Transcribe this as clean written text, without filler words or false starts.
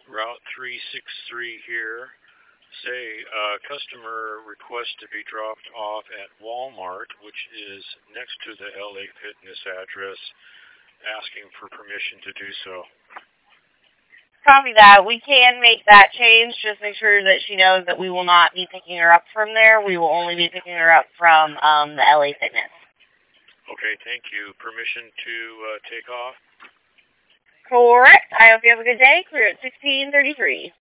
Route 363 here. Say, customer requests to be dropped off at Walmart, which is next to the LA Fitness address, asking for permission to do so. Copy that. We can make that change. Just make sure that she knows that we will not be picking her up from there. We will only be picking her up from the LA Fitness. Okay, thank you. Permission to take off? Correct. I hope you have a good day. Clear at 1633.